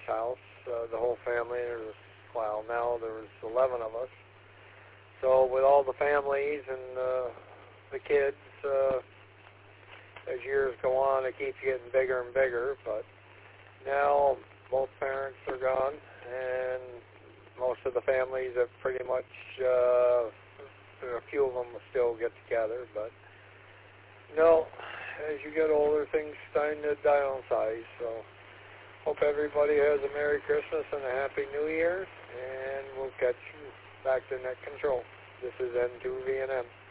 house, the whole family. Well, now there was 11 of us. So with all the families and the kids, as years go on, it keeps getting bigger and bigger. But now both parents are gone, and most of the families have pretty much, a few of them will still get together. But, as you get older, things starting to downsize. So hope everybody has a Merry Christmas and a Happy New Year, and we'll catch you back to Net Control. This is N2VNM.